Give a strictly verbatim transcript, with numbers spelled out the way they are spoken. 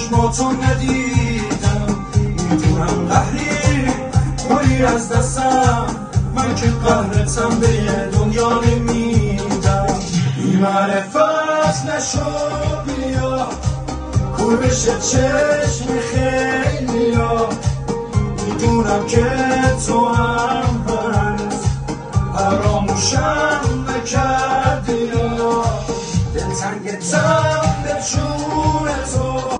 چشماتو ندیدم، میدونم قهری باری از دستم، من که قهرتم به یه دنیا نمیدم. بی معرفت نشو بیا کور بشه چشم خیلیا، میدونم که تو هم